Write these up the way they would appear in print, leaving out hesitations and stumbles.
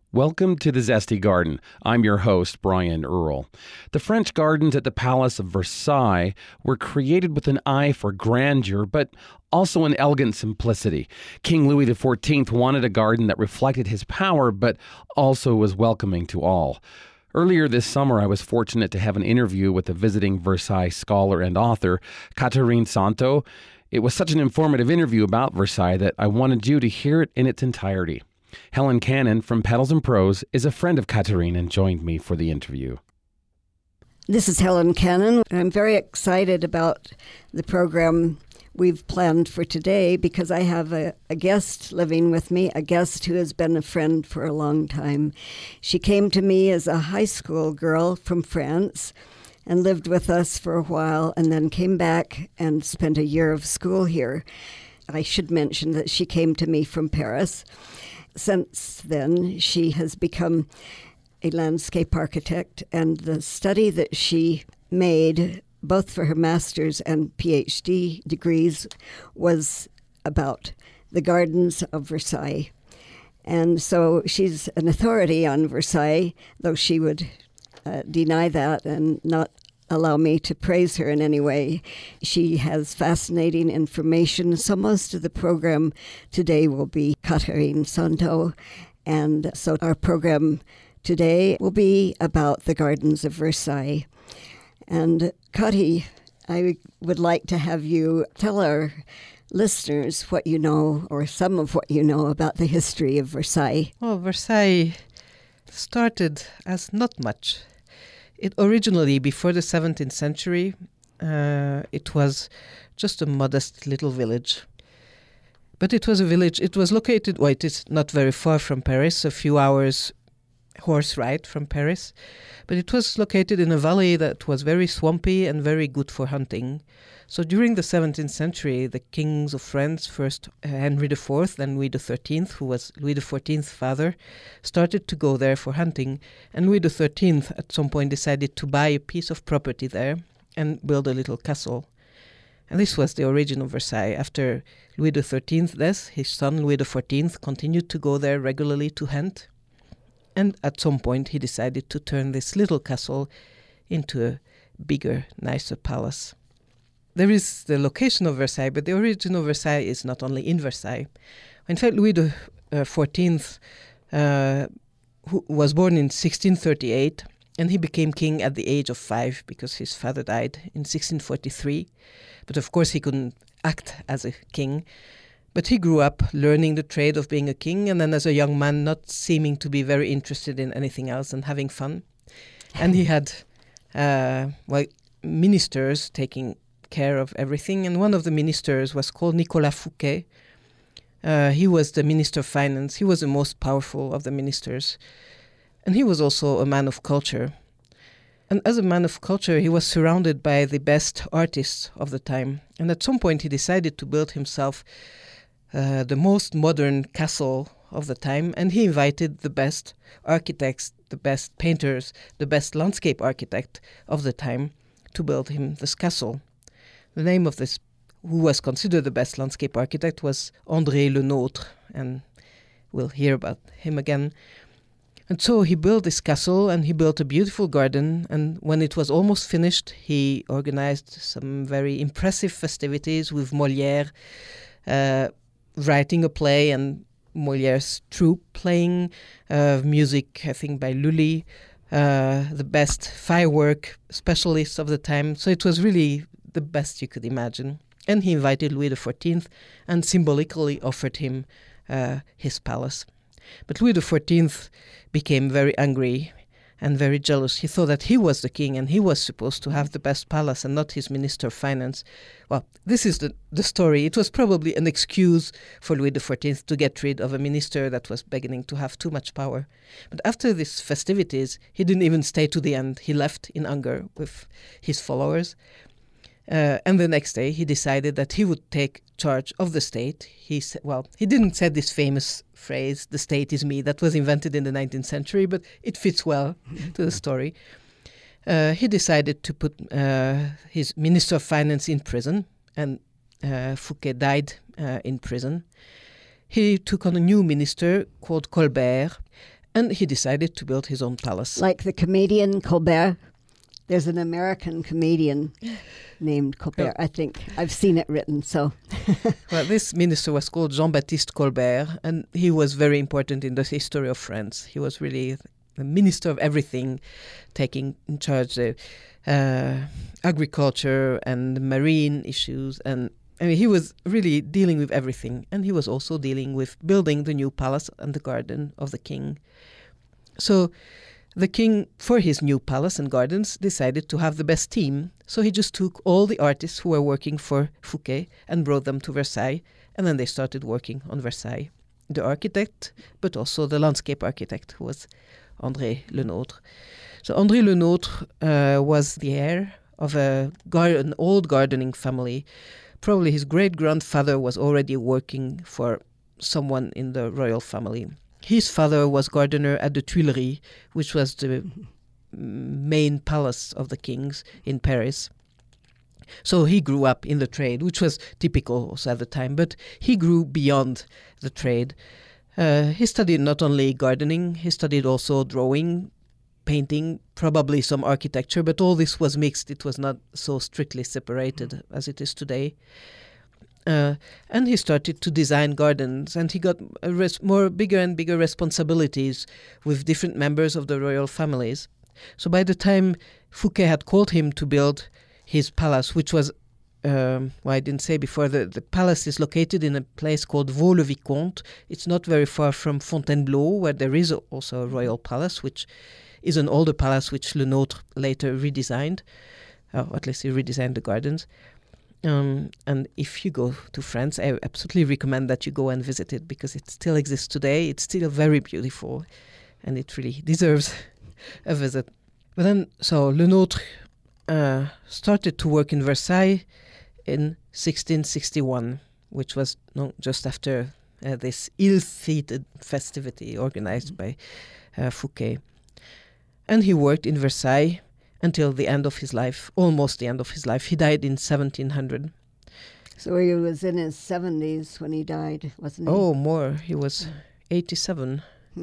Welcome to the Zesty Garden. I'm your host, Brian Earl. The French gardens at the Palace of Versailles were created with an eye for grandeur, but also an elegant simplicity. King Louis XIV wanted a garden that reflected his power, but also was welcoming to all. Earlier this summer, I was fortunate to have an interview with a visiting Versailles scholar and author, Catherine Santo. It was such an informative interview about Versailles that I wanted you to hear it in its entirety. Helen Cannon from Petals and Prose is a friend of Catherine and joined me for the interview. This is Helen Cannon. I'm very excited about the program we've planned for today because I have a guest living with me, a guest who has been a friend for a long time. She came to me as a high school girl from France and lived with us for a while and then came back and spent a year of school here. I should mention that she came to me from Paris. Since then, she has become a landscape architect, and the study that she made, both for her master's and PhD degrees, was about the gardens of Versailles. And so she's an authority on Versailles, though she would deny that and not allow me to praise her in any way. She has fascinating information. So most of the program today will be Catherine Santo. And so our program today will be about the gardens of Versailles. And Kati, I would like to have you tell our listeners what you know, or some of what you know about the history of Versailles. Well, Versailles started as not much. It originally, before the 17th century, it was just a modest little village. But it was a village, it was located, well, it is not very far from Paris, a few hours horse ride from Paris. But it was located in a valley that was very swampy and very good for hunting. So during the 17th century, the kings of France, first Henry IV, then Louis XIII, who was Louis XIV's father, started to go there for hunting. And Louis XIII at some point decided to buy a piece of property there and build a little castle. And this was the origin of Versailles. After Louis XIII's death, his son Louis XIV continued to go there regularly to hunt. And at some point he decided to turn this little castle into a bigger, nicer palace. There is the location of Versailles, but the origin of Versailles is not only in Versailles. In fact, Louis XIV who was born in 1638, and he became king at the age of 5 because his father died in 1643. But of course he couldn't act as a king. But he grew up learning the trade of being a king, and then as a young man not seeming to be very interested in anything else and having fun. And he had ministers taking care of everything, and one of the ministers was called Nicolas Fouquet. He was the Minister of Finance. He was the most powerful of the ministers. And he was also a man of culture. And as a man of culture, he was surrounded by the best artists of the time. And at some point he decided to build himself the most modern castle of the time, and he invited the best architects, the best painters, the best landscape architect of the time to build him this castle. The name of this, who was considered the best landscape architect, was André Le Nôtre, and we'll hear about him again. And so he built this castle, and he built a beautiful garden, and when it was almost finished, he organized some very impressive festivities with Molière, writing a play and Molière's troupe playing, music, I think, by Lully, the best firework specialists of the time. So it was really the best you could imagine. And he invited Louis XIV and symbolically offered him his palace. But Louis XIV became very angry and very jealous. He thought that he was the king and he was supposed to have the best palace and not his Minister of Finance. Well, this is the story. It was probably an excuse for Louis XIV to get rid of a minister that was beginning to have too much power. But after these festivities, he didn't even stay to the end. He left in anger with his followers. And the next day, he decided that he would take charge of the state. He didn't say this famous phrase, "the state is me," that was invented in the 19th century, but it fits well to the story. He decided to put his Minister of Finance in prison, and Fouquet died in prison. He took on a new minister called Colbert, And he decided to build his own palace. Like the comedian Colbert. There's an American comedian named Colbert, I think. I've seen it written, so. Well, this minister was called Jean-Baptiste Colbert, and he was very important in the history of France. He was really the minister of everything, taking in charge the agriculture and marine issues. And I mean, he was really dealing with everything. And he was also dealing with building the new palace and the garden of the king. So the king, for his new palace and gardens, decided to have the best team. So he just took all the artists who were working for Fouquet and brought them to Versailles. And then they started working on Versailles. The architect, but also the landscape architect, who was André Le Nôtre. So André Le Nôtre was the heir of an old gardening family. Probably his great-grandfather was already working for someone in the royal family. His father was gardener at the Tuileries, which was the main palace of the kings in Paris. So he grew up in the trade, which was typical also at the time, but he grew beyond the trade. He studied not only gardening, he studied also drawing, painting, probably some architecture, but all this was mixed. It was not so strictly separated as it is today. And he started to design gardens, and he got bigger and bigger responsibilities with different members of the royal families. So by the time Fouquet had called him to build his palace, which was, I didn't say before, the palace is located in a place called Vaux-le-Vicomte. It's not very far from Fontainebleau, where there is also a royal palace, which is an older palace which Le Nôtre later redesigned, or at least he redesigned the gardens. And if you go to France, I absolutely recommend that you go and visit it, because it still exists today. It's still very beautiful, and it really deserves a visit. But then, so Le Nôtre started to work in Versailles in 1661, which was just after this ill-fated festivity organized by Fouquet. And he worked in Versailles until the end of his life, almost the end of his life. He died in 1700. So he was in his 70s when he died, wasn't he? Oh, more. He was 87.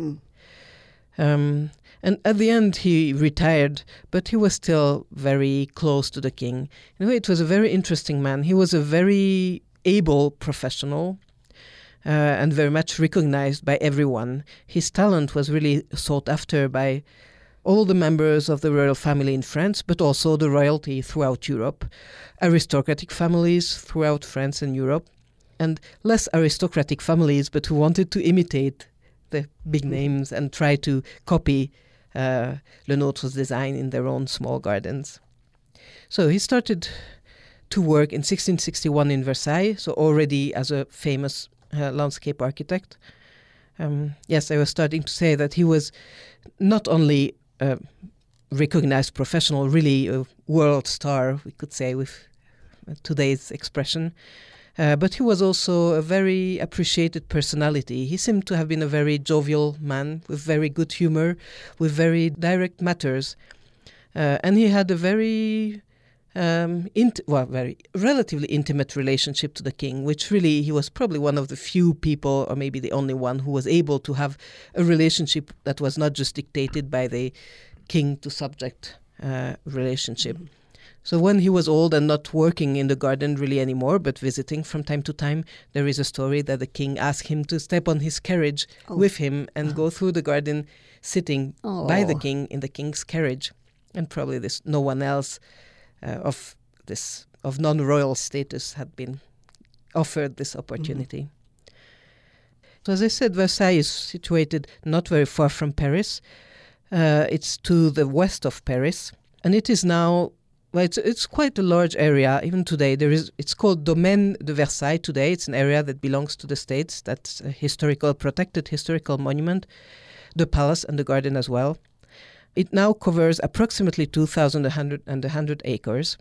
And at the end he retired, but he was still very close to the king. In a way, it was a very interesting man. He was a very able professional and very much recognized by everyone. His talent was really sought after by all the members of the royal family in France, but also the royalty throughout Europe, aristocratic families throughout France and Europe, and less aristocratic families, but who wanted to imitate the big names and try to copy Le Nôtre's design in their own small gardens. So he started to work in 1661 in Versailles, so already as a famous landscape architect. Yes, I was starting to say that he was not only a recognized professional, really a world star, we could say with today's expression, but he was also a very appreciated personality. He seemed to have been a very jovial man with very good humor, with very direct matters. And he had a very very relatively intimate relationship to the king, which really he was probably one of the few people, or maybe the only one, who was able to have a relationship that was not just dictated by the king to subject relationship. So when he was old and not working in the garden really anymore, but visiting from time to time, there is a story that the king asked him to step on his carriage with him and go through the garden sitting by the king in the king's carriage. And probably no one else of non-royal status had been offered this opportunity. So as I said, Versailles is situated not very far from Paris. It's to the west of Paris, and it is now, it's quite a large area. Even today, it's called Domaine de Versailles today. It's an area that belongs to the states. That's a protected historical monument, the palace and the garden as well. It now covers approximately 2,100 acres.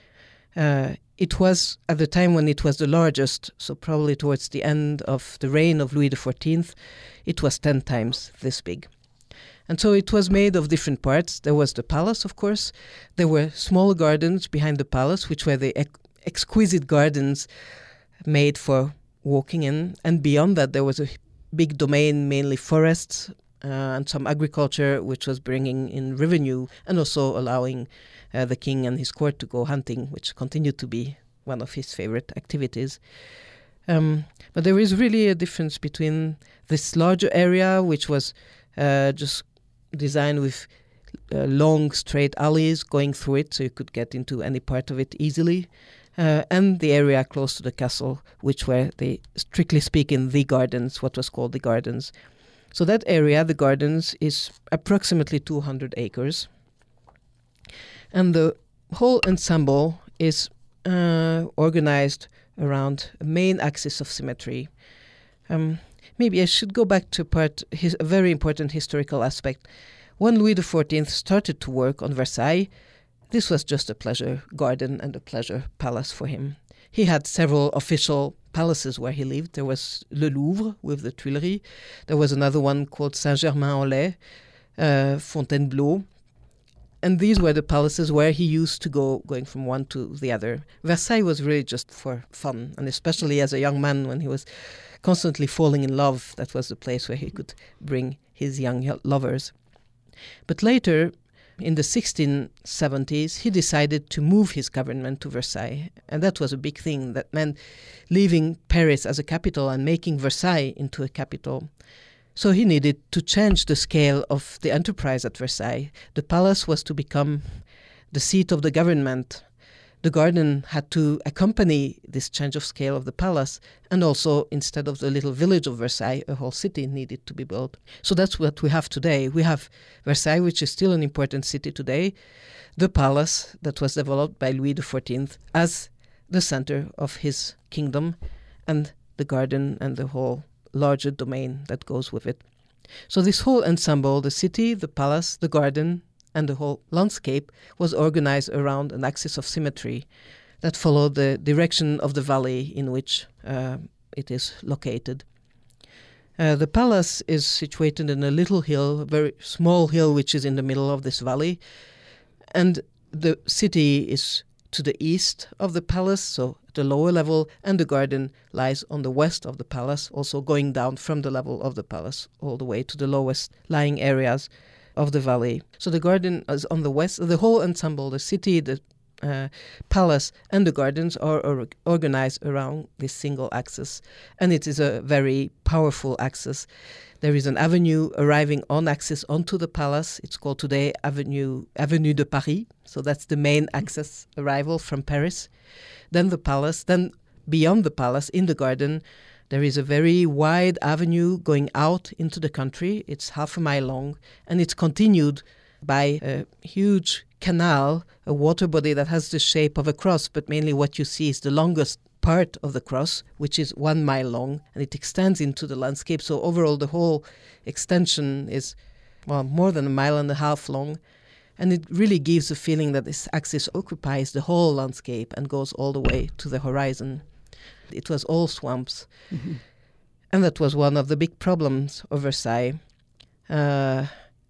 It was, at the time when it was the largest, so probably towards the end of the reign of Louis XIV, it was 10 times this big. And so it was made of different parts. There was the palace, of course. There were small gardens behind the palace, which were the exquisite gardens made for walking in. And beyond that, there was a big domain, mainly forests, and some agriculture, which was bringing in revenue and also allowing the king and his court to go hunting, which continued to be one of his favorite activities. But there is really a difference between this larger area, which was just designed with long straight alleys going through it, so you could get into any part of it easily, and the area close to the castle, which were, strictly speaking, the gardens, what was called the gardens. So that area, the gardens, is approximately 200 acres. And the whole ensemble is organized around a main axis of symmetry. Maybe I should go back to a very important historical aspect. When Louis XIV started to work on Versailles, this was just a pleasure garden and a pleasure palace for him. He had several official palaces where he lived. There was Le Louvre with the Tuileries. There was another one called Saint-Germain-en-Laye, Fontainebleau. And these were the palaces where he used to going from one to the other. Versailles was really just for fun, and especially as a young man when he was constantly falling in love, that was the place where he could bring his young lovers. But later, in the 1670s, he decided to move his government to Versailles. And that was a big thing. That meant leaving Paris as a capital and making Versailles into a capital. So he needed to change the scale of the enterprise at Versailles. The palace was to become the seat of the government. The garden had to accompany this change of scale of the palace. And also, instead of the little village of Versailles, a whole city needed to be built. So that's what we have today. We have Versailles, which is still an important city today, the palace that was developed by Louis XIV as the center of his kingdom, and the garden and the whole larger domain that goes with it. So this whole ensemble, the city, the palace, the garden, and the whole landscape was organized around an axis of symmetry that followed the direction of the valley in which it is located. The palace is situated in a little hill, a very small hill, which is in the middle of this valley. And the city is to the east of the palace, so at the lower level, and the garden lies on the west of the palace, also going down from the level of the palace all the way to the lowest lying areas of the valley. So the garden is on the west. The whole ensemble, the city, the palace, and the gardens are organized around this single axis. And it is a very powerful axis. There is an avenue arriving on axis onto the palace. It's called today Avenue de Paris. So that's the main axis arrival from Paris. Then the palace. Then beyond the palace, in the garden, there is a very wide avenue going out into the country. It's half a mile long, and it's continued by a huge canal, a water body that has the shape of a cross, but mainly what you see is the longest part of the cross, which is 1 mile long, and it extends into the landscape. So overall, the whole extension is, more than 1.5 miles long, and it really gives a feeling that this axis occupies the whole landscape and goes all the way to the horizon. It was all swamps. Mm-hmm. And that was one of the big problems of Versailles. A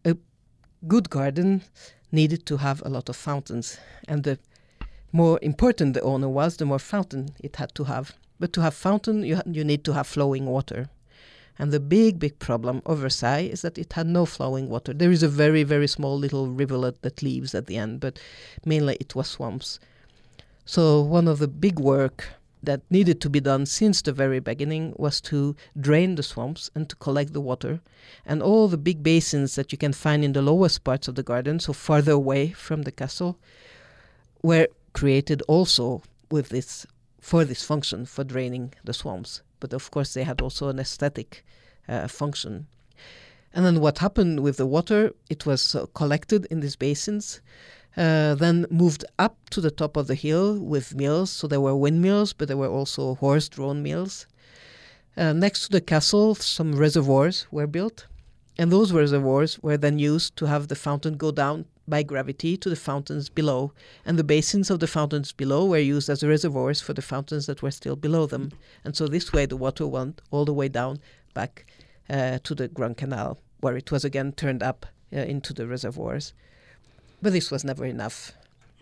good garden needed to have a lot of fountains. And the more important the owner was, the more fountain it had to have. But to have fountain, you need to have flowing water. And the big problem of Versailles is that it had no flowing water. There is a very, very small little rivulet that leaves at the end, but mainly it was swamps. So one of the big work that needed to be done since the very beginning was to drain the swamps and to collect the water. And all the big basins that you can find in the lowest parts of the garden, so farther away from the castle, were created also with this function for draining the swamps. But of course they had also an aesthetic function. And then what happened with the water, it was collected in these basins, then moved up to the top of the hill with mills. So there were windmills, but there were also horse-drawn mills. Next to the castle, some reservoirs were built. And those reservoirs were then used to have the fountain go down by gravity to the fountains below. And the basins of the fountains below were used as reservoirs for the fountains that were still below them. And so this way the water went all the way down back to the Grand Canal, where it was again turned up into the reservoirs. But this was never enough.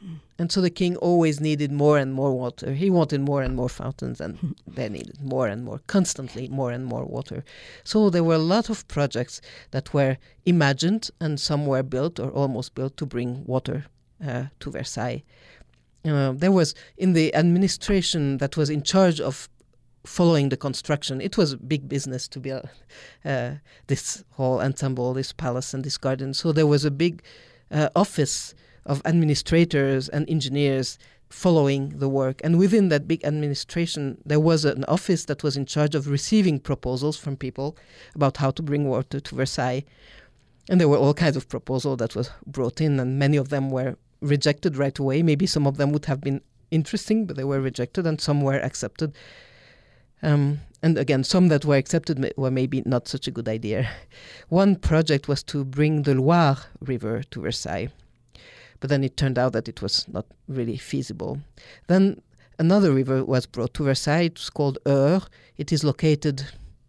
And so the king always needed more and more water. He wanted more and more fountains, and they needed more and more, constantly more and more water. So there were a lot of projects that were imagined, and some were built or almost built to bring water to Versailles. There was, in the administration that was in charge of following the construction, it was a big business to build this whole ensemble, this palace and this garden. So there was a big office of administrators and engineers following the work. And within that big administration, there was an office that was in charge of receiving proposals from people about how to bring water to Versailles. And there were all kinds of proposals that was brought in, and many of them were rejected right away. Maybe some of them would have been interesting, but they were rejected, and some were accepted. And again, some that were accepted were maybe not such a good idea. One project was to bring the Loire River to Versailles, but then it turned out that it was not really feasible. Then another river was brought to Versailles. It's called Eure. It is located,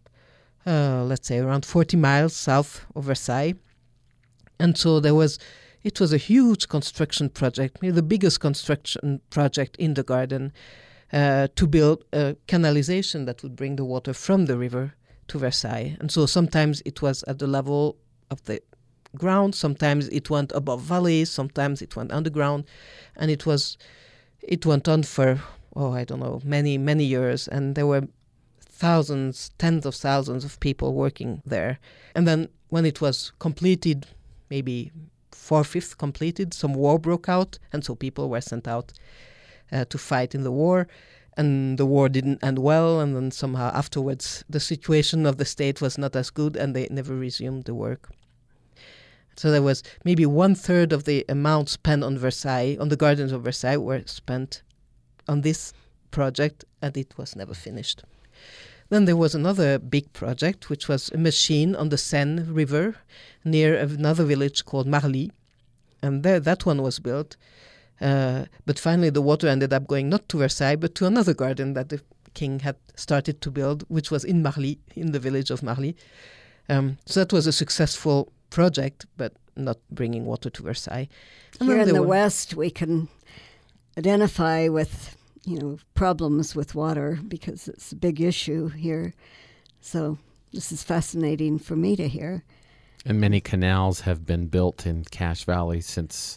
let's say, around 40 miles south of Versailles. And so it was a huge construction project, maybe the biggest construction project in the garden, to build a canalization that would bring the water from the river to Versailles. And so sometimes it was at the level of the ground, sometimes it went above valleys, sometimes it went underground, and it went on for, many years, and there were thousands, tens of thousands of people working there. And then when it was completed, maybe 4/5 completed, some war broke out, and so people were sent out to fight in the war, and the war didn't end well, and then somehow afterwards the situation of the state was not as good, and they never resumed the work. So there was maybe 1/3 of the amount spent on Versailles, on the gardens of Versailles, were spent on this project, and it was never finished. Then there was another big project, which was a machine on the Seine River near another village called Marly. And there, that one was built. But finally the water ended up going not to Versailles, but to another garden that the king had started to build, which was in Marly, in the village of Marly. So that was a successful project, but not bringing water to Versailles. And here in the West, we can identify with problems with water because it's a big issue here. So this is fascinating for me to hear. And many canals have been built in Cache Valley since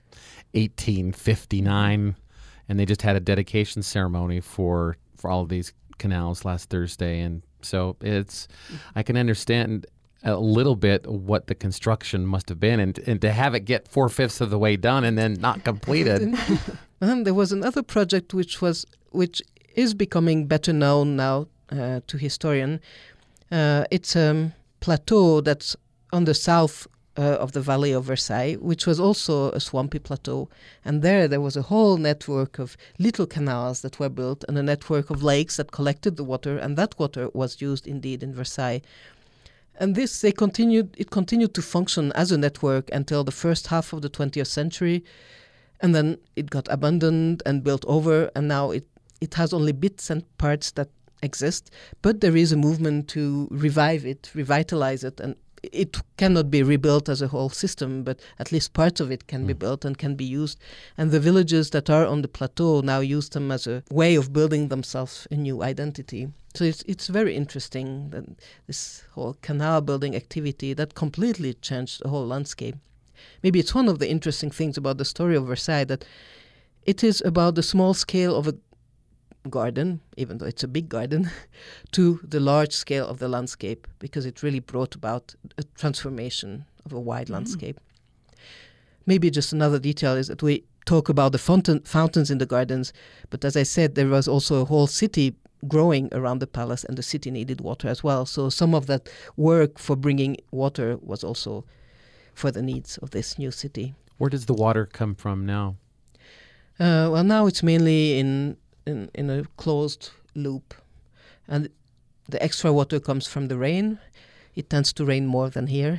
1859, and they just had a dedication ceremony for all of these canals last Thursday. And so I can understand a little bit what the construction must have been, and to have it get 4/5 of the way done and then not completed. And then there was another project which is becoming better known now to historians. It's a plateau that's on the south of the Valley of Versailles, which was also a swampy plateau. And there was a whole network of little canals that were built, and a network of lakes that collected the water, and that water was used indeed in Versailles. And it continued to function as a network until the first half of the 20th century. And then it got abandoned and built over, and now it has only bits and parts that exist. But there is a movement to revive it, revitalize it, and it cannot be rebuilt as a whole system, but at least parts of it can be built and can be used. And the villages that are on the plateau now use them as a way of building themselves a new identity. So it's very interesting, that this whole canal building activity that completely changed the whole landscape. Maybe it's one of the interesting things about the story of Versailles, that it is about the small scale of a garden, even though it's a big garden, to the large scale of the landscape, because it really brought about a transformation of a wide landscape. Maybe just another detail is that we talk about the fountains in the gardens, but as I said, there was also a whole city growing around the palace, and the city needed water as well. So some of that work for bringing water was also for the needs of this new city. Where does the water come from now? Well, now it's mainly in a closed loop, and the extra water comes from the rain. It tends to rain more than here.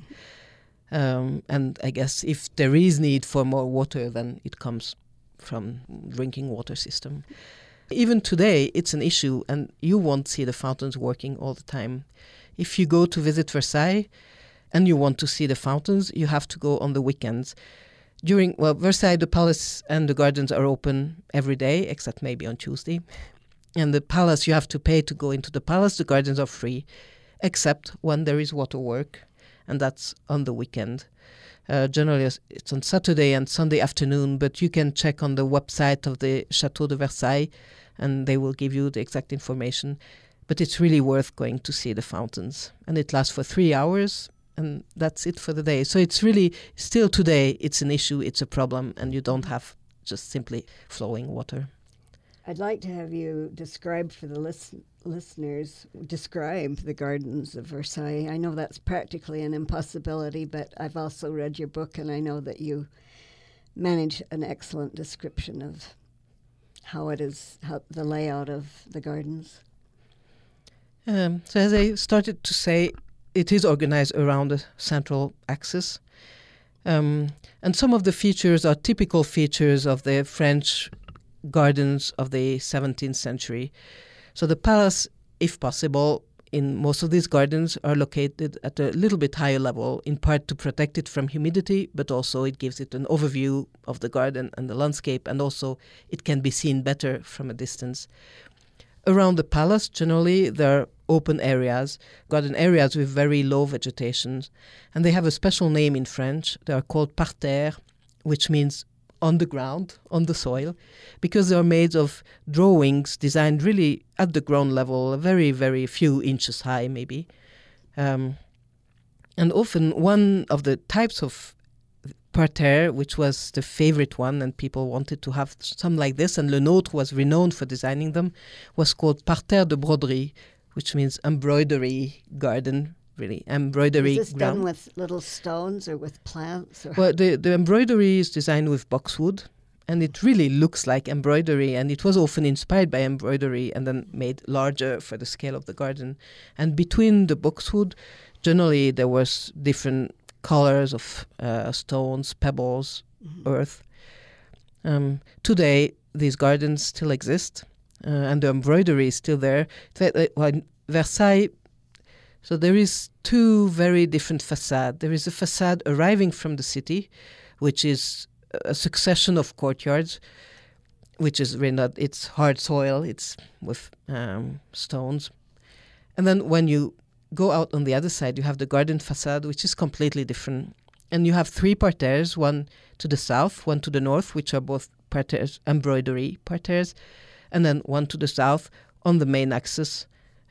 And I guess if there is need for more water, then it comes from drinking water system. Even today, it's an issue, and you won't see the fountains working all the time. If you go to visit Versailles and you want to see the fountains, you have to go on the weekends. Versailles, the palace and the gardens are open every day, except maybe on Tuesday. And the palace, you have to pay to go into the palace. The gardens are free, except when there is water work, and that's on the weekend. Generally, it's on Saturday and Sunday afternoon, but you can check on the website of the Château de Versailles, and they will give you the exact information. But it's really worth going to see the fountains. And it lasts for 3 hours, and that's it for the day. So it's really, still today, it's an issue, it's a problem, and you don't have just simply flowing water. I'd like to have you describe for the listeners, describe the gardens of Versailles. I know that's practically an impossibility, but I've also read your book, and I know that you manage an excellent description of how the layout of the gardens. So as I started to say, it is organized around a central axis. And some of the features are typical features of the French gardens of the 17th century. So the palace, if possible, in most of these gardens are located at a little bit higher level, in part to protect it from humidity, but also it gives it an overview of the garden and the landscape, and also it can be seen better from a distance. Around the palace, generally, there are open areas, garden areas with very low vegetation, and they have a special name in French. They are called parterres, which means on the ground, on the soil, because they are made of drawings designed really at the ground level, very, very few inches high, maybe. And often one of the types of parterre, which was the favorite one, and people wanted to have some like this, and Le Nôtre was renowned for designing them, was called parterre de broderie, which means embroidery garden, really, embroidery ground. Is this done with little stones or with plants? Or? Well, the embroidery is designed with boxwood, and it really looks like embroidery, and it was often inspired by embroidery and then made larger for the scale of the garden. And between the boxwood, generally there was different colors of stones, pebbles, earth. Today, these gardens still exist, and the embroidery is still there. Versailles, so there is two very different facades. There is a facade arriving from the city, which is a succession of courtyards, which is really not, it's hard soil, it's with stones. And then when you go out on the other side, you have the garden facade, which is completely different. And you have 3 parterres, one to the south, one to the north, which are both parterres, embroidery parterres, and then one to the south on the main axis.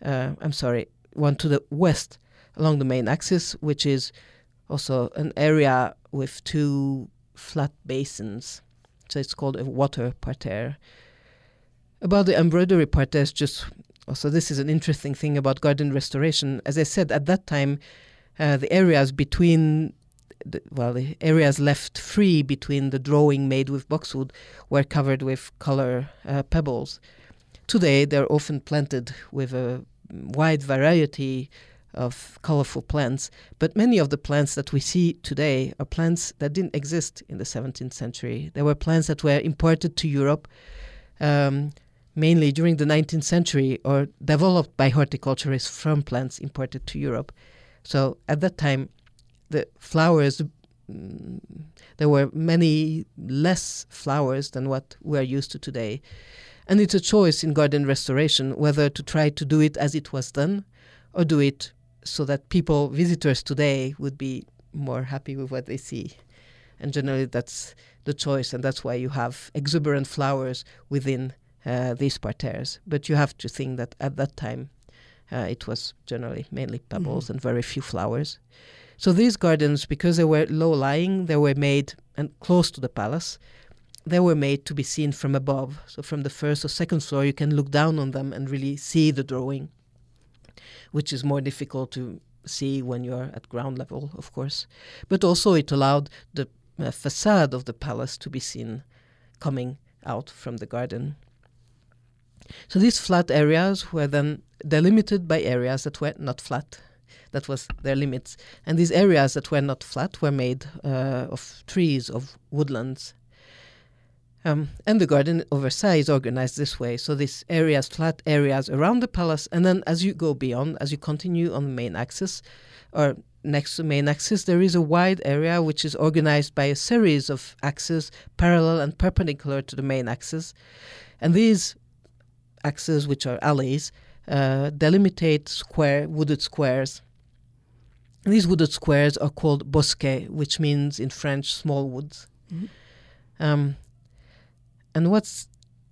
One to the west along the main axis, which is also an area with 2 flat basins. So it's called a water parterre. About the embroidery parterres, also, this is an interesting thing about garden restoration. As I said, at that time, the areas between, the areas left free between the drawing made with boxwood were covered with color pebbles. Today, they're often planted with a wide variety of colorful plants, but many of the plants that we see today are plants that didn't exist in the 17th century. They were plants that were imported to Europe, mainly during the 19th century, or developed by horticulturists from plants imported to Europe. So at that time, the flowers, there were many less flowers than what we're used to today. And it's a choice in garden restoration whether to try to do it as it was done, or do it so that visitors today would be more happy with what they see. And generally that's the choice, and that's why you have exuberant flowers within these parterres. But you have to think that at that time it was generally mainly pebbles and very few flowers. So these gardens, because they were low-lying, they were made and close to the palace. They were made to be seen from above. So from the first or second floor, you can look down on them and really see the drawing, which is more difficult to see when you're at ground level, of course. But also it allowed the facade of the palace to be seen coming out from the garden. So these flat areas were then delimited by areas that were not flat. That was their limits. And these areas that were not flat were made of trees, of woodlands. And the garden of Versailles is organized this way. So these areas, flat areas around the palace, and then as you go beyond, as you continue on the main axis, or next to the main axis, there is a wide area which is organized by a series of axes parallel and perpendicular to the main axis. And these axes, which are alleys, delimitate wooded squares. And these wooded squares are called bosquets, which means in French small woods. Mm-hmm. And what's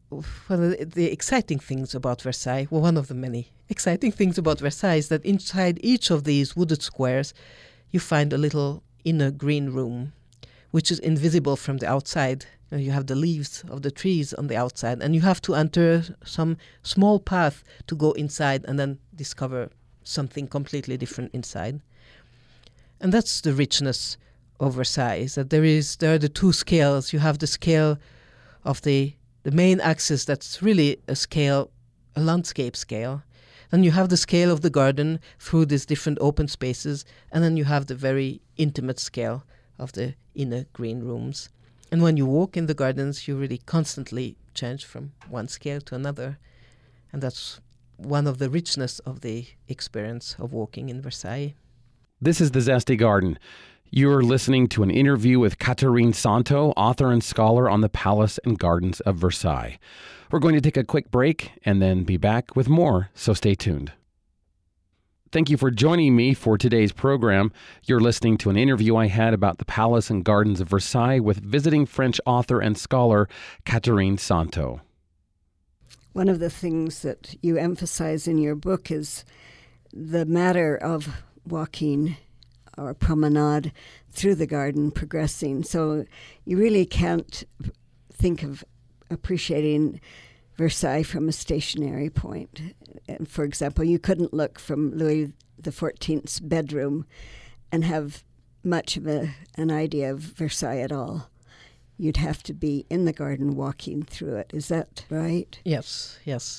the exciting things about Versailles, well, one of the many exciting things about Versailles is that inside each of these wooded squares you find a little inner green room, which is invisible from the outside. You have the leaves of the trees on the outside, and you have to enter some small path to go inside and then discover something completely different inside. And that's the richness of Versailles, that there are the two scales. You have the scale of the main axis, that's really a landscape scale. Then you have the scale of the garden through these different open spaces, and then you have the very intimate scale of the inner green rooms. And when you walk in the gardens, you really constantly change from one scale to another. And that's one of the richness of the experience of walking in Versailles. This is The Zesty Garden. You're listening to an interview with Catherine Santo, author and scholar on the Palace and Gardens of Versailles. We're going to take a quick break and then be back with more, so stay tuned. Thank you for joining me for today's program. You're listening to an interview I had about the Palace and Gardens of Versailles with visiting French author and scholar Catherine Santo. One of the things that you emphasize in your book is the matter of walking or promenade through the garden, progressing. So you really can't think of appreciating Versailles from a stationary point. And for example, you couldn't look from Louis XIV's bedroom and have much of an idea of Versailles at all. You'd have to be in the garden walking through it. Is that right? Yes.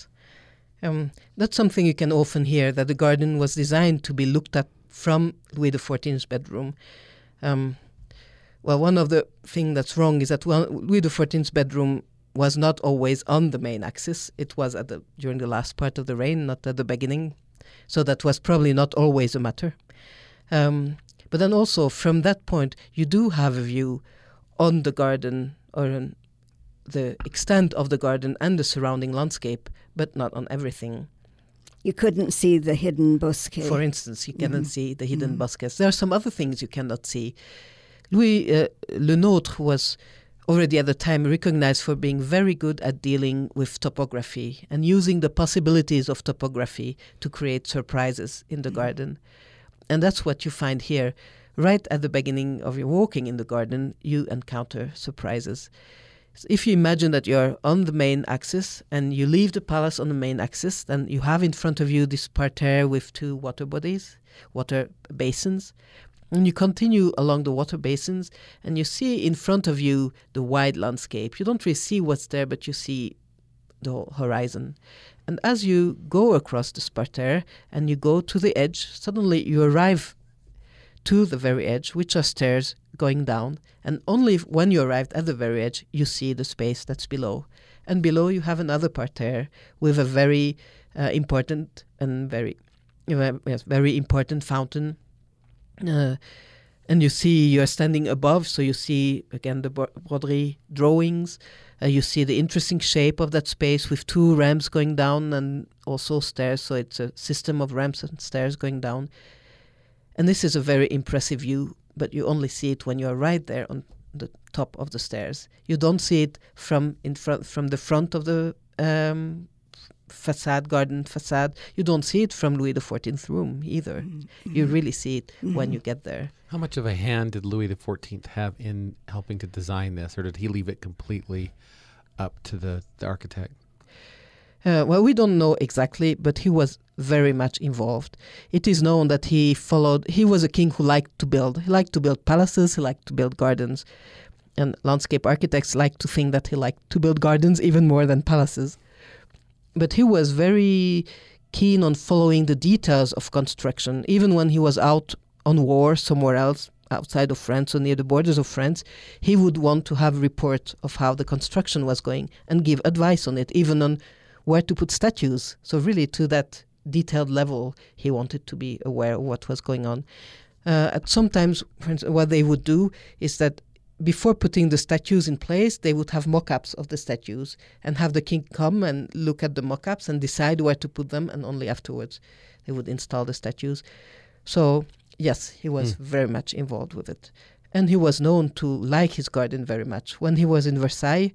That's something you can often hear, that the garden was designed to be looked at from Louis XIV's bedroom. One of the things that's wrong is that Louis XIV's bedroom was not always on the main axis. It was during the last part of the reign, not at the beginning. So that was probably not always a matter. But then also from that point, you do have a view on the garden or on the extent of the garden and the surrounding landscape, but not on everything. You couldn't see the hidden bosquets. For instance, you cannot see the hidden bosquets. There are some other things you cannot see. Louis Le Nôtre was already at the time recognized for being very good at dealing with topography and using the possibilities of topography to create surprises in the garden. And that's what you find here. Right at the beginning of your walking in the garden, you encounter surprises. So if you imagine that you're on the main axis and you leave the palace on the main axis, then you have in front of you this parterre with two water basins. And you continue along the water basins and you see in front of you the wide landscape. You don't really see what's there, but you see the whole horizon. And as you go across this parterre and you go to the edge, suddenly you arrive to the very edge, which are stairs going down. And only when you arrived at the very edge, you see the space that's below. And below you have another parterre with a very important and very important fountain. And you see you're standing above, so you see again the broderie drawings. You see the interesting shape of that space with two ramps going down and also stairs. So it's a system of ramps and stairs going down. And this is a very impressive view, but you only see it when you are right there on the top of the stairs. You don't see it from the front of the garden facade. You don't see it from Louis XIV's room either. Mm-hmm. You really see it when you get there. How much of a hand did Louis XIV have in helping to design this, or did he leave it completely up to the architect? We don't know exactly, but he was very much involved. It is known that he was a king who liked to build. He liked to build palaces, he liked to build gardens. And landscape architects like to think that he liked to build gardens even more than palaces. But he was very keen on following the details of construction. Even when he was out on war somewhere else, outside of France or near the borders of France, he would want to have a report of how the construction was going and give advice on it, even on where to put statues. So really to that detailed level, he wanted to be aware of what was going on. Sometimes, for instance, what they would do is that before putting the statues in place, they would have mock-ups of the statues and have the king come and look at the mock-ups and decide where to put them, and only afterwards they would install the statues. So, yes, he was very much involved with it. And he was known to like his garden very much. When he was in Versailles,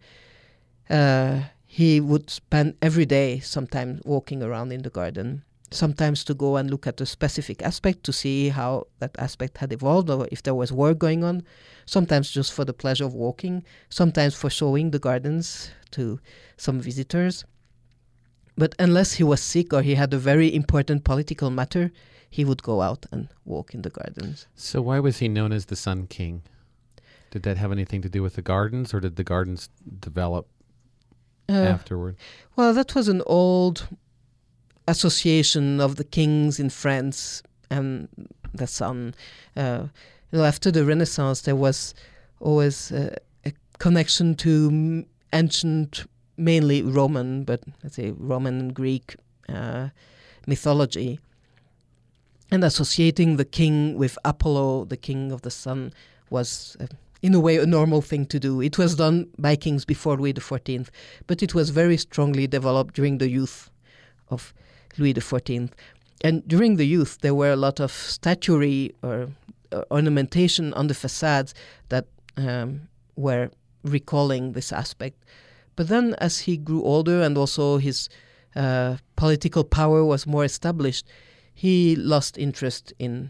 he would spend every day sometimes walking around in the garden, sometimes to go and look at a specific aspect to see how that aspect had evolved or if there was work going on, sometimes just for the pleasure of walking, sometimes for showing the gardens to some visitors. But unless he was sick or he had a very important political matter, he would go out and walk in the gardens. So why was he known as the Sun King? Did that have anything to do with the gardens, or did the gardens develop afterward? Well, that was an old association of the kings in France and the sun. After the Renaissance, there was always a connection to ancient, mainly Roman, but let's say Roman and Greek mythology, and associating the king with Apollo, the king of the sun, was in a way a normal thing to do. It was done by kings before Louis XIV, but it was very strongly developed during the youth of Louis XIV. And during the youth, there were a lot of statuary or ornamentation on the facades that were recalling this aspect. But then as he grew older and also his political power was more established, he lost interest in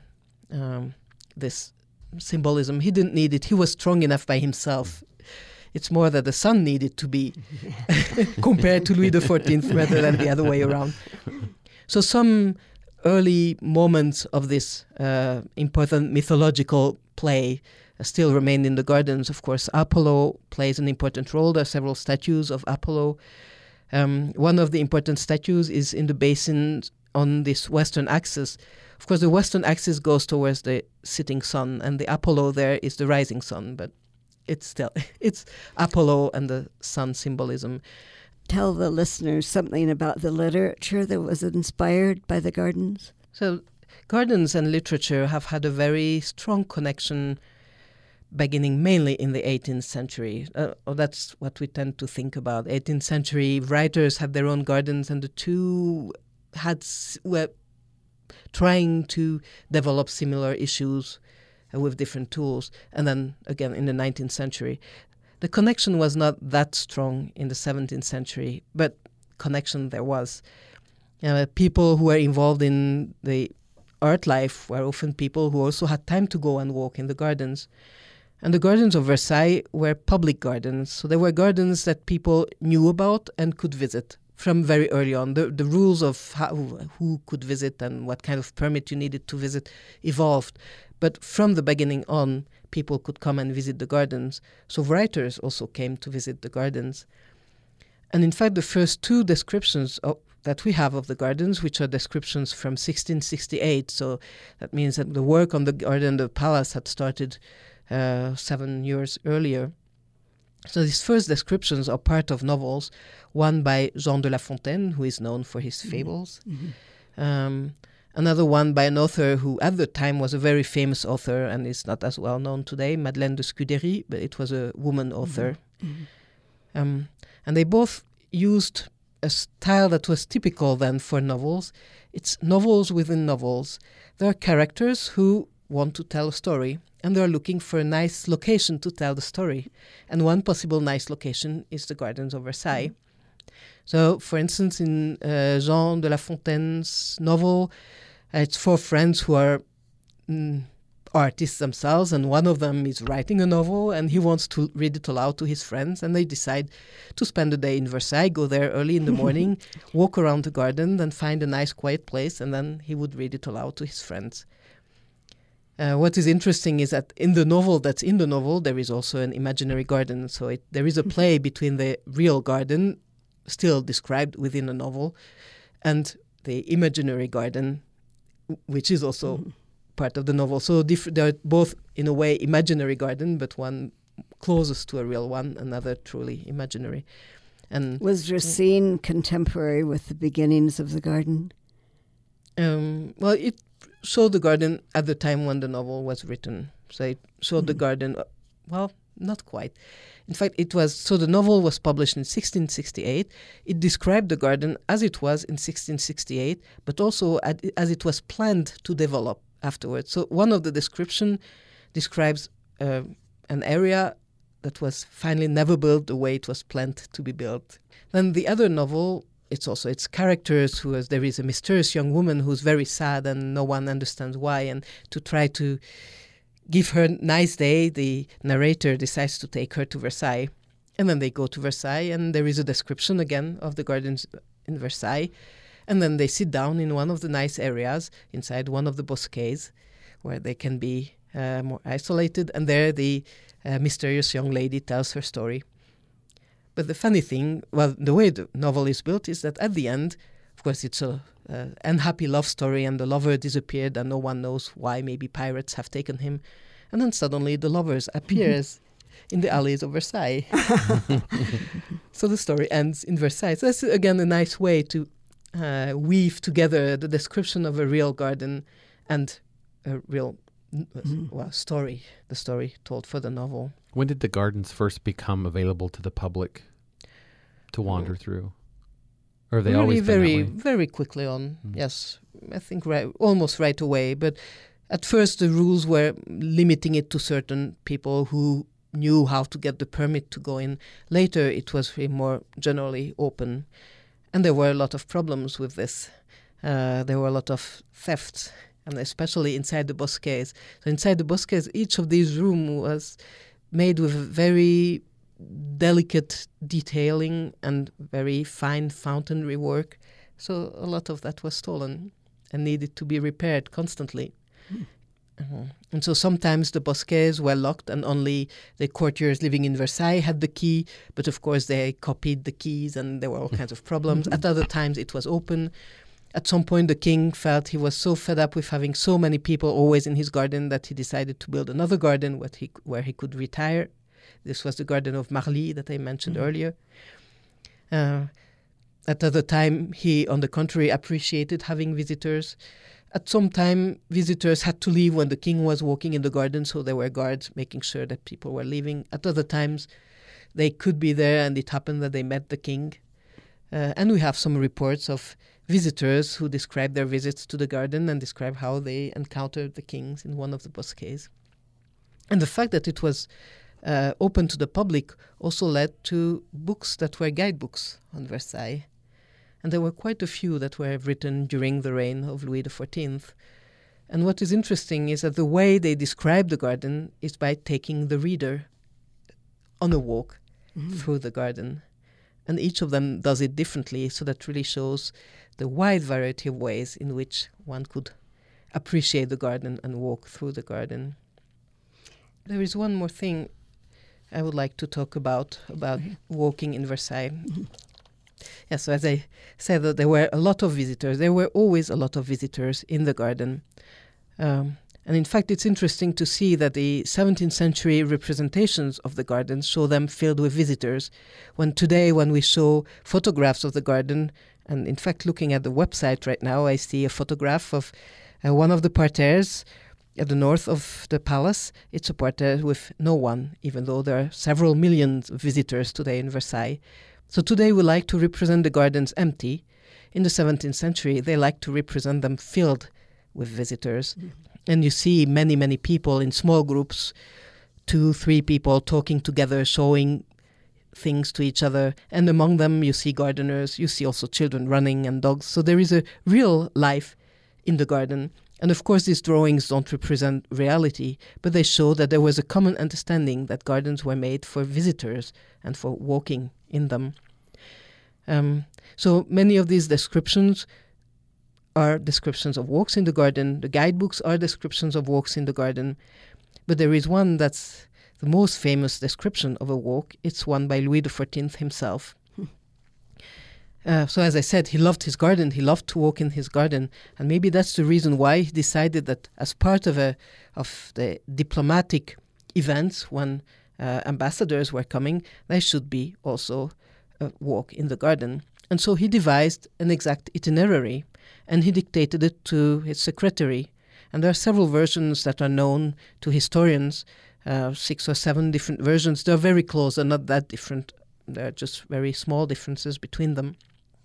this symbolism. He didn't need it. He was strong enough by himself. It's more that the sun needed to be compared to Louis XIV rather than the other way around. So some early moments of this important mythological play still remain in the gardens. Of course, Apollo plays an important role. There are several statues of Apollo. One of the important statues is in the basin on this western axis. Of course, the western axis goes towards the setting sun, and the Apollo there is the rising sun, but it's Apollo and the sun symbolism. Tell the listeners something about the literature that was inspired by the gardens. So gardens and literature have had a very strong connection beginning mainly in the 18th century. That's what we tend to think about. 18th century writers had their own gardens, and the two were trying to develop similar issues with different tools. And then again in the 19th century. The connection was not that strong in the 17th century, but connection there was. People who were involved in the art life were often people who also had time to go and walk in the gardens. And the gardens of Versailles were public gardens. So they were gardens that people knew about and could visit from very early on. The rules of who could visit and what kind of permit you needed to visit evolved. But from the beginning on, people could come and visit the gardens. So writers also came to visit the gardens. And in fact, the first two descriptions that we have of the gardens, which are descriptions from 1668, so that means that the work on the garden, the palace, had started 7 years earlier. So these first descriptions are part of novels, one by Jean de La Fontaine, who is known for his fables. Mm-hmm. Another one by an author who at the time was a very famous author and is not as well known today, Madeleine de Scudéry, but it was a woman author. Mm-hmm. And they both used a style that was typical then for novels. It's novels within novels. There are characters who want to tell a story, and they're looking for a nice location to tell the story. And one possible nice location is the Gardens of Versailles. So, for instance, in Jean de La Fontaine's novel, it's four friends who are artists themselves, and one of them is writing a novel, and he wants to read it aloud to his friends, and they decide to spend the day in Versailles, go there early in the morning, walk around the garden, then find a nice quiet place, and then he would read it aloud to his friends. What is interesting is that in the novel there is also an imaginary garden, so there is a play between the real garden, still described within a novel, and the imaginary garden, which is also part of the novel. So they're both, in a way, imaginary garden, but one closest to a real one, another truly imaginary. And was Racine contemporary with the beginnings of the garden? Well, it showed the garden at the time when the novel was written. So it showed the garden, well, not quite. In fact, the novel was published in 1668. It described the garden as it was in 1668, but also as it was planned to develop afterwards. So one of the description describes an area that was finally never built the way it was planned to be built. Then the other novel, it's characters there is a mysterious young woman who's very sad and no one understands why, and to try to give her a nice day, the narrator decides to take her to Versailles. And then they go to Versailles, and there is a description again of the gardens in Versailles. And then they sit down in one of the nice areas inside one of the bosquets where they can be more isolated. And there the mysterious young lady tells her story. But the funny thing, the way the novel is built is that at the end, of course, it's a unhappy love story, and the lover disappeared and no one knows why. Maybe pirates have taken him. And then suddenly the lovers appears in the alleys of Versailles. So the story ends in Versailles. So that's, again, a nice way to weave together the description of a real garden and a real story, the story told for the novel. When did the gardens first become available to the public to wander through? Or have they always been very, that way? very quickly on. Yes, I think almost right away. But at first the rules were limiting it to certain people who knew how to get the permit to go in. Later it was more generally open. And there were a lot of problems with this. There were a lot of thefts, and especially inside the bosquets. So inside the bosquets, each of these rooms was made with very delicate detailing and very fine fountainry work. So a lot of that was stolen and needed to be repaired constantly. And so sometimes the bosquets were locked and only the courtiers living in Versailles had the key, but of course they copied the keys and there were all kinds of problems. At other times it was open. At some point the king felt he was so fed up with having so many people always in his garden that he decided to build another garden where he could retire. This was the garden of Marly that I mentioned earlier. At other time, he, on the contrary, appreciated having visitors. At some time, visitors had to leave when the king was walking in the garden, so there were guards making sure that people were leaving. At other times, they could be there, and it happened that they met the king. And we have some reports of visitors who describe their visits to the garden and describe how they encountered the kings in one of the bosquets. And the fact that it was open to the public also led to books that were guidebooks on Versailles. And there were quite a few that were written during the reign of Louis XIV. And what is interesting is that the way they describe the garden is by taking the reader on a walk through the garden. And each of them does it differently, so that really shows the wide variety of ways in which one could appreciate the garden and walk through the garden. There is one more thing I would like to talk about walking in Versailles. Yes, so as I said, that there were a lot of visitors. There were always a lot of visitors in the garden. And in fact, it's interesting to see that the 17th century representations of the gardens show them filled with visitors. When we show photographs of the garden, and in fact, looking at the website right now, I see a photograph of one of the parterres at the north of the palace. It's a parterre with no one, even though there are several millions of visitors today in Versailles. So today we like to represent the gardens empty. In the 17th century, they like to represent them filled with visitors. And you see many, many people in small groups, 2-3 people talking together, showing things to each other. And among them, you see gardeners, you see also children running and dogs. So there is a real life in the garden. And of course, these drawings don't represent reality, but they show that there was a common understanding that gardens were made for visitors and for walking in them. So many of these descriptions are descriptions of walks in the garden. The guidebooks are descriptions of walks in the garden. But there is one that's the most famous description of a walk. It's one by Louis XIV himself. So as I said, he loved his garden. He loved to walk in his garden. And maybe that's the reason why he decided that as part of the diplomatic events, when ambassadors were coming, there should be also a walk in the garden. And so he devised an exact itinerary, and he dictated it to his secretary. And there are several versions that are known to historians, 6 or 7 different versions. They're very close, they're not that different. There are just very small differences between them.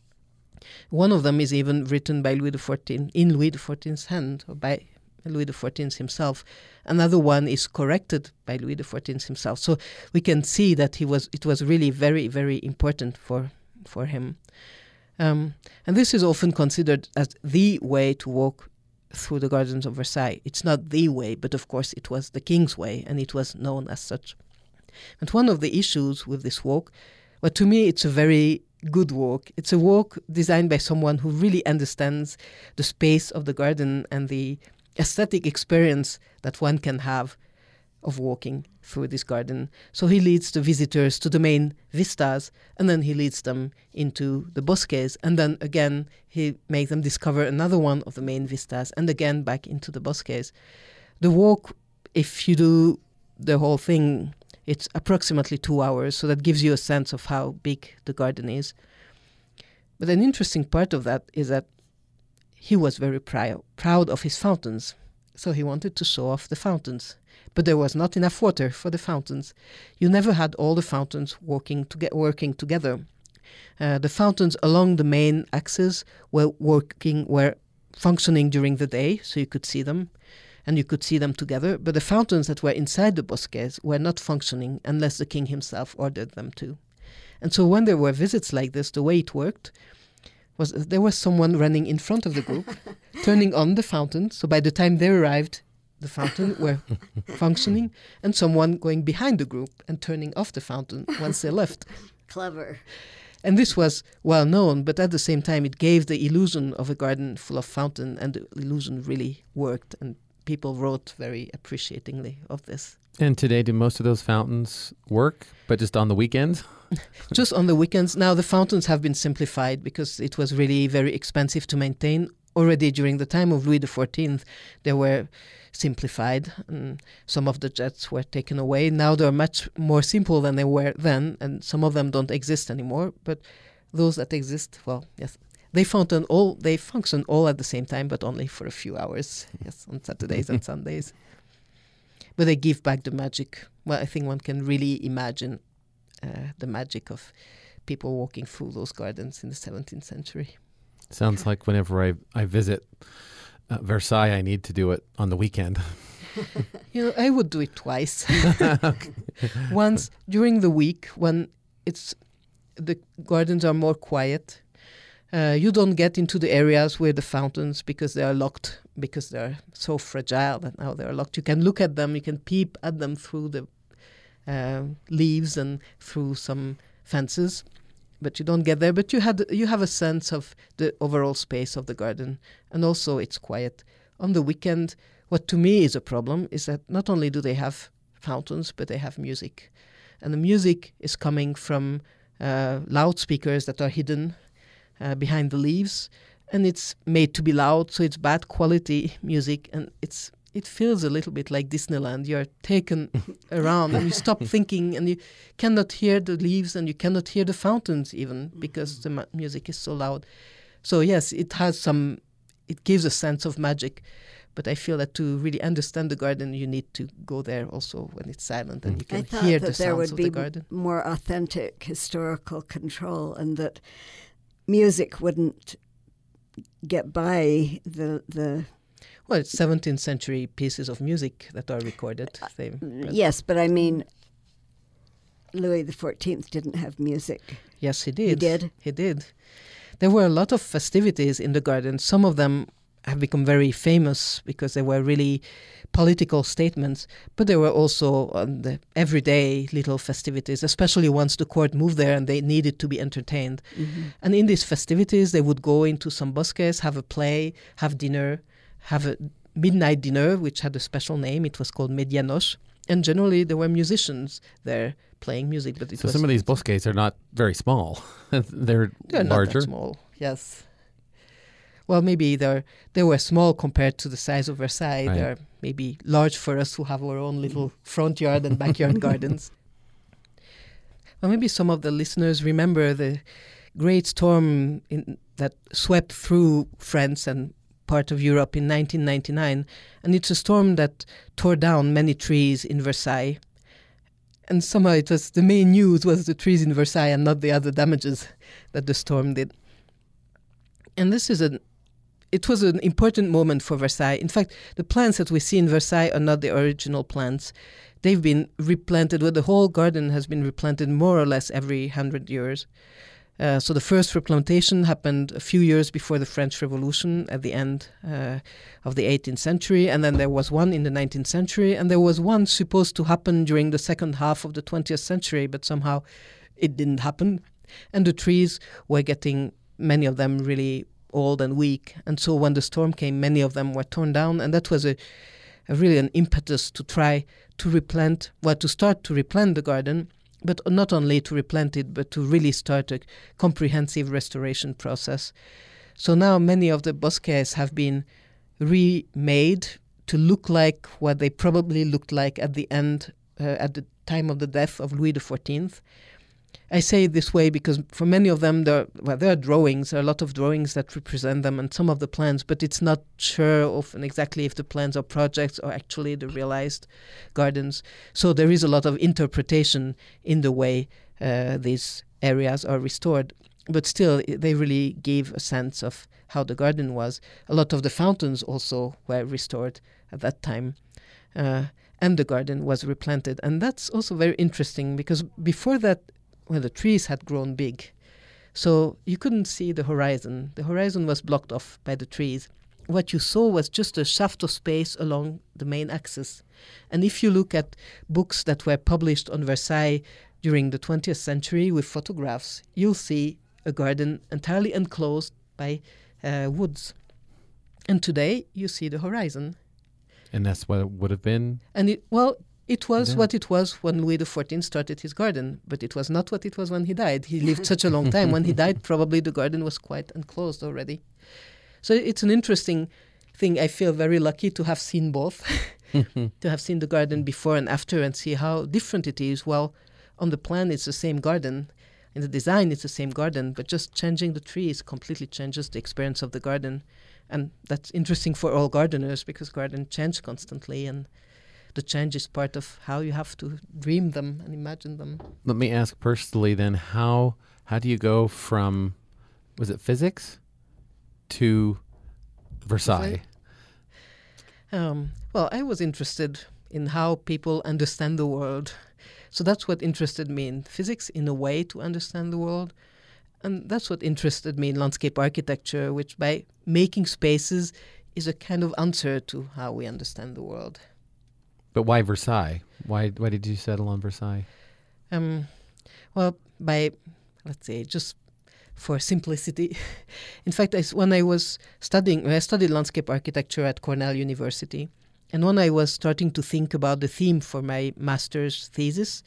One of them is even written by Louis XIV, in Louis XIV's hand, or by Louis XIV himself. Another one is corrected by Louis XIV himself. So we can see that it was really very, very important for him. And this is often considered as the way to walk through the gardens of Versailles. It's not the way, but of course it was the king's way, and it was known as such. And one of the issues with this walk, well, to me it's a very good walk. It's a walk designed by someone who really understands the space of the garden and the aesthetic experience that one can have of walking through this garden. So he leads the visitors to the main vistas, and then he leads them into the bosques, and then again he makes them discover another one of the main vistas, and again back into the bosques. The walk, if you do the whole thing, it's approximately 2 hours, so that gives you a sense of how big the garden is. But an interesting part of that is that he was very proud of his fountains, so he wanted to show off the fountains. But there was not enough water for the fountains. You never had all the fountains working together. The fountains along the main axis were functioning during the day, so you could see them, and you could see them together. But the fountains that were inside the bosques were not functioning unless the king himself ordered them to. And so when there were visits like this, the way it worked was there was someone running in front of the group, turning on the fountain. So by the time they arrived, the fountain were functioning, and someone going behind the group and turning off the fountain once they left. Clever. And this was well known, but at the same time it gave the illusion of a garden full of fountain, and the illusion really worked, and people wrote very appreciatingly of this. And today, do most of those fountains work, but just on the weekends? Just on the weekends. Now the fountains have been simplified because it was really very expensive to maintain. Already during the time of Louis XIV, they were simplified, and some of the jets were taken away. Now they're much more simple than they were then, and some of them don't exist anymore. But those that exist, well, yes, they function all at the same time, but only for a few hours. Yes, on Saturdays and Sundays. But they give back the magic. Well, I think one can really imagine the magic of people walking through those gardens in the 17th century. Sounds like whenever I visit Versailles, I need to do it on the weekend. I would do it twice. Once during the week when the gardens are more quiet. You don't get into the areas where the fountains, because they are locked, because they're so fragile that now they're locked. You can look at them, you can peep at them through the leaves and through some fences, but you don't get there. But you have a sense of the overall space of the garden, and also it's quiet. On the weekend, what to me is a problem is that not only do they have fountains, but they have music. And the music is coming from loudspeakers that are hidden behind the leaves, and it's made to be loud, so it's bad quality music, and it feels a little bit like Disneyland. You're taken around and you stop thinking, and you cannot hear the leaves and you cannot hear the fountains even, because the music is so loud. So yes, it gives a sense of magic, but I feel that to really understand the garden, you need to go there also when it's silent and you can hear the sounds of the garden. I thought that there would be more authentic historical control, and that music wouldn't get by the Well, it's 17th century pieces of music that are recorded. Yes, but I mean, Louis XIV didn't have music. Yes, he did. He did? He did. There were a lot of festivities in the garden. Some of them have become very famous because they were really political statements, but there were also the everyday little festivities, especially once the court moved there and they needed to be entertained. Mm-hmm. And in these festivities, they would go into some bosques, have a play, have dinner, have a midnight dinner, which had a special name. It was called Medianoche. And generally, there were musicians there playing music. But some of these bosques are not very small. They're larger. Not that small, yes. Well, maybe they were small compared to the size of Versailles. Right. They're maybe large for us who have our own little front yard and backyard gardens. Well, maybe some of the listeners remember the great storm that swept through France and part of Europe in 1999, and it's a storm that tore down many trees in Versailles. And somehow it was the main news was the trees in Versailles and not the other damages that the storm did. And it was an important moment for Versailles. In fact, the plants that we see in Versailles are not the original plants. They've been replanted, the whole garden has been replanted more or less every 100 years. So the first replantation happened a few years before the French Revolution at the end of the 18th century, and then there was one in the 19th century, and there was one supposed to happen during the second half of the 20th century, but somehow it didn't happen. And the trees were getting, many of them, really old and weak. And so when the storm came, many of them were torn down, and that was really an impetus to try to start to replant the garden, but not only to replant it, but to really start a comprehensive restoration process. So now many of the bosquets have been remade to look like what they probably looked like at the end, at the time of the death of Louis XIV. I say it this way because for many of them, there are drawings, there are a lot of drawings that represent them and some of the plans, but it's not sure often exactly if the plans are projects or actually the realized gardens. So there is a lot of interpretation in the way these areas are restored. But still, they really gave a sense of how the garden was. A lot of the fountains also were restored at that time. And the garden was replanted. And that's also very interesting because before that, the trees had grown big. So you couldn't see the horizon. The horizon was blocked off by the trees. What you saw was just a shaft of space along the main axis. And if you look at books that were published on Versailles during the 20th century with photographs, you'll see a garden entirely enclosed by woods. And today you see the horizon. And that's what it would have been? And it was what it was when Louis XIV started his garden, but it was not what it was when he died. He lived such a long time. When he died, probably the garden was quite enclosed already. So it's an interesting thing. I feel very lucky to have seen both, to have seen the garden before and after and see how different it is. Well, on the plan, it's the same garden. In the design, it's the same garden, but just changing the trees completely changes the experience of the garden. And that's interesting for all gardeners because gardens change constantly, and the change is part of how you have to dream them and imagine them. Let me ask personally then, how do you go from, was it physics to Versailles? Well, I was interested in how people understand the world. So that's what interested me in physics, in a way to understand the world. And that's what interested me in landscape architecture, which by making spaces is a kind of answer to how we understand the world. But why Versailles? Why did you settle on Versailles? Well, let's say, just for simplicity. In fact, when I studied landscape architecture at Cornell University. And when I was starting to think about the theme for my master's thesis,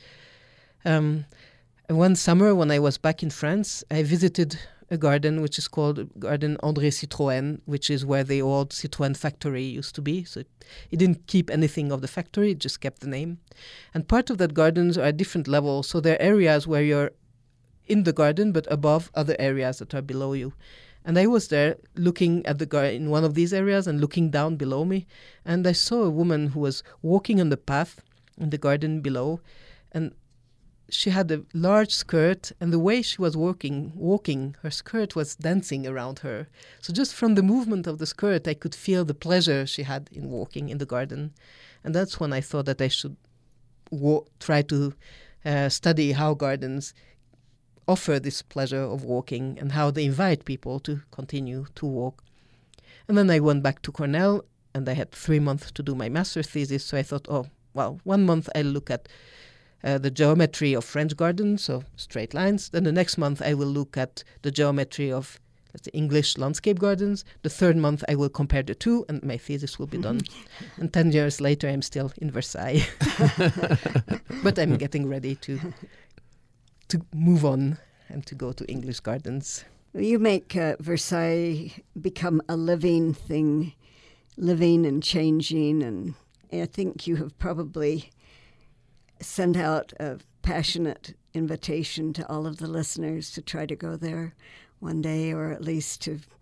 one summer when I was back in France, I visited a garden which is called Garden André Citroën, which is where the old Citroën factory used to be. So it didn't keep anything of the factory, it just kept the name. And part of that gardens are at different levels. So there are areas where you're in the garden, but above other areas that are below you. And I was there looking at the garden in one of these areas and looking down below me. And I saw a woman who was walking on the path in the garden below. And she had a large skirt, and the way she was walking, her skirt was dancing around her. So just from the movement of the skirt, I could feel the pleasure she had in walking in the garden. And that's when I thought that I should try to study how gardens offer this pleasure of walking and how they invite people to continue to walk. And then I went back to Cornell, and I had 3 months to do my master's thesis. So I thought, 1 month I'll look at the geometry of French gardens, so straight lines. Then the next month I will look at the geometry of, let's say, English landscape gardens. The third month I will compare the two, and my thesis will be done. And 10 years later I'm still in Versailles. But I'm getting ready to move on and to go to English gardens. You make Versailles become a living thing, living and changing, and I think you have probably sent out a passionate invitation to all of the listeners to try to go there one day, or at least to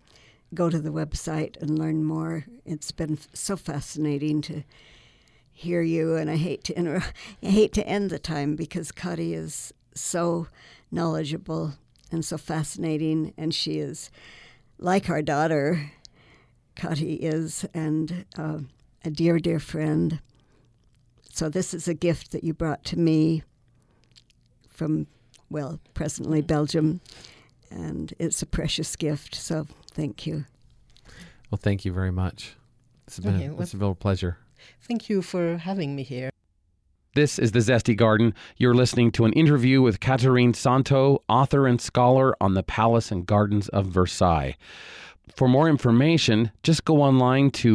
go to the website and learn more. It's been so fascinating to hear you, and I hate to end the time because Kari is so knowledgeable and so fascinating, and she is like our daughter, Kari is, and a dear, dear friend. So this is a gift that you brought to me from, well, presently Belgium, and it's a precious gift, so thank you. Well, thank you very much. It's been a real pleasure. Thank you for having me here. This is The Zesty Garden. You're listening to an interview with Catherine Santo, author and scholar on the Palace and Gardens of Versailles. For more information, just go online to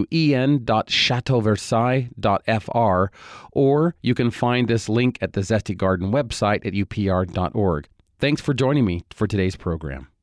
en.chateauversailles.fr, or you can find this link at the Zesty Garden website at upr.org. Thanks for joining me for today's program.